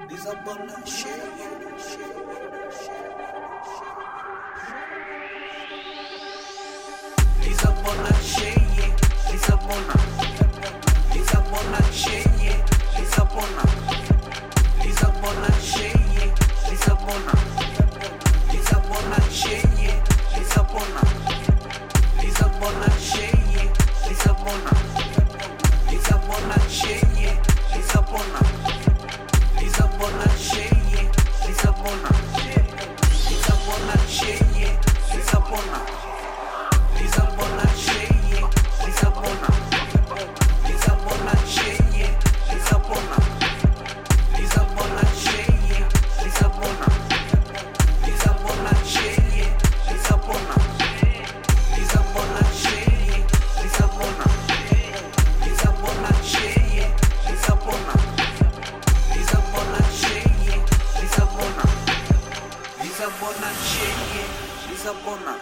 Lisabona cheia. Lisabona cheia. Lisabona. Lisabona cheia. Lisabona. Lisabona cheia. Lisabona. Lisabona cheia. Lisabona. Lisabona cheia. Lisabona. Lisabona cheia. Lisabona. Lisabona cheia. Lisabona. Lisabona cheia. Lisabona. Lisabona cheia. Lisabona. Lisabona cheia. Lisabona. Lisabona cheia. Lisabona. Lisabona cheia. Lisabona. Lisabona cheia. Lisabona. Lisabona cheia. Lisabona. Lisabona cheia. Lisabona. Lisabona cheia. Lisabona.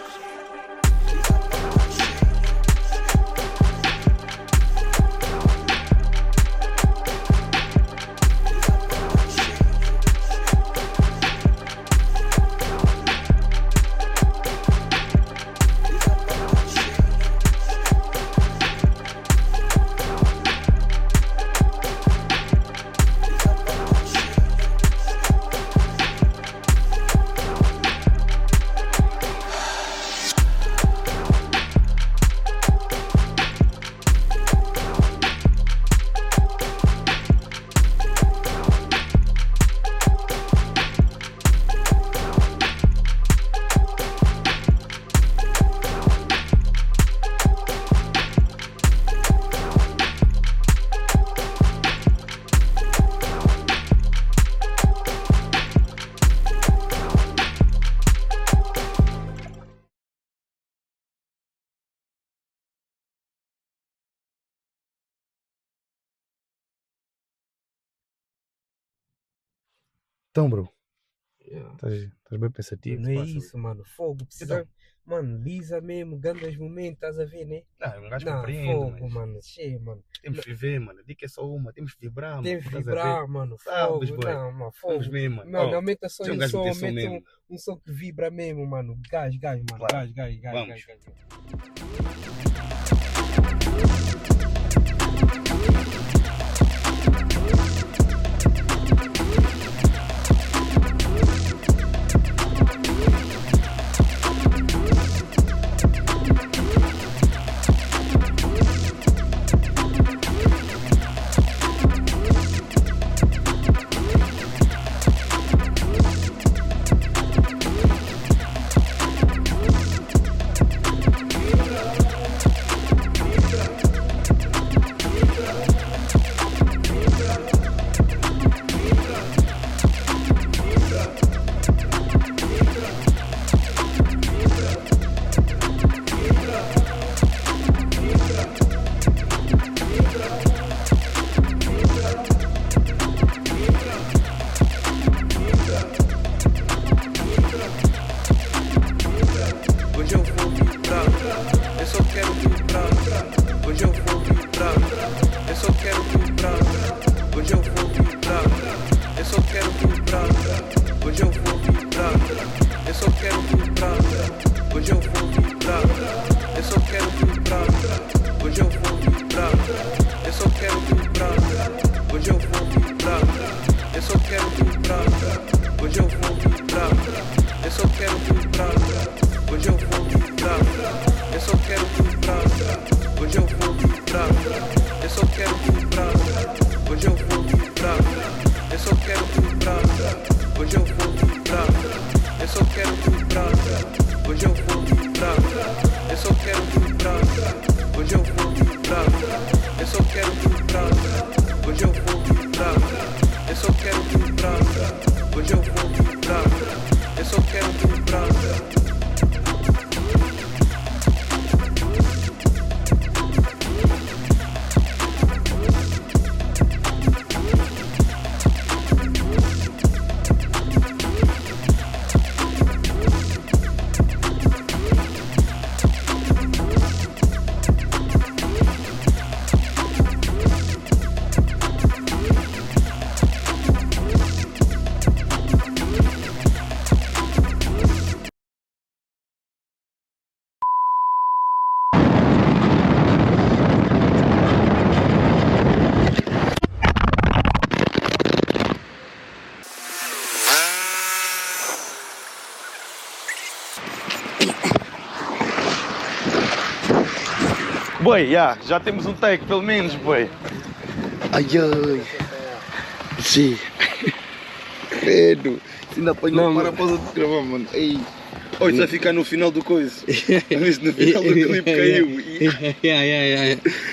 Então, bro, Yeah. estás bem pensativo? Não é passa. isso, mano. Fogo, precisa. Mano, lisa mesmo, grandes momentos, estás a ver, né? Não, um gajo Não, compreende, fogo, mas mano. Cheio, mano. temos que viver, mano. A dica é só uma, temos que vibrar, Temos mano. que Estás a ver? vibrar, mano. Sabes, Fogo, boy. não, mano. Vamos Fogo. ver, mano. Mano, Ó, aumenta só se um o gajo som, meter som aumenta mesmo. um som que vibra mesmo, mano. Gás, mano. Claro. Gás. Vamos. Hoje eu vou vibrar, eu só quero vibrar. Hoje eu vou vibrar, eu só quero vibrar. Hoje eu vou vibrar, eu só quero vibrar. Hoje eu vou vibrar, eu só quero vibrar. Hoje eu vou vibrar, eu só quero vibrar. Hoje eu vou vibrar, eu só quero vibrar. Hoje eu vou vibrar, eu só quero vibrar. Hoje eu vou vibrar, eu só quero vibrar. Hoje eu vou vibrar, eu só quero vibrar. Hoje eu vou vibrar, eu só Boi, já temos um take, pelo menos, boi. Ai, ai. Sim. Credo. Ainda apanhou para a pausa de gravar, mano. Ei. Oh, isso vai ficar no final do coisa. A ver se no final do clipe caiu.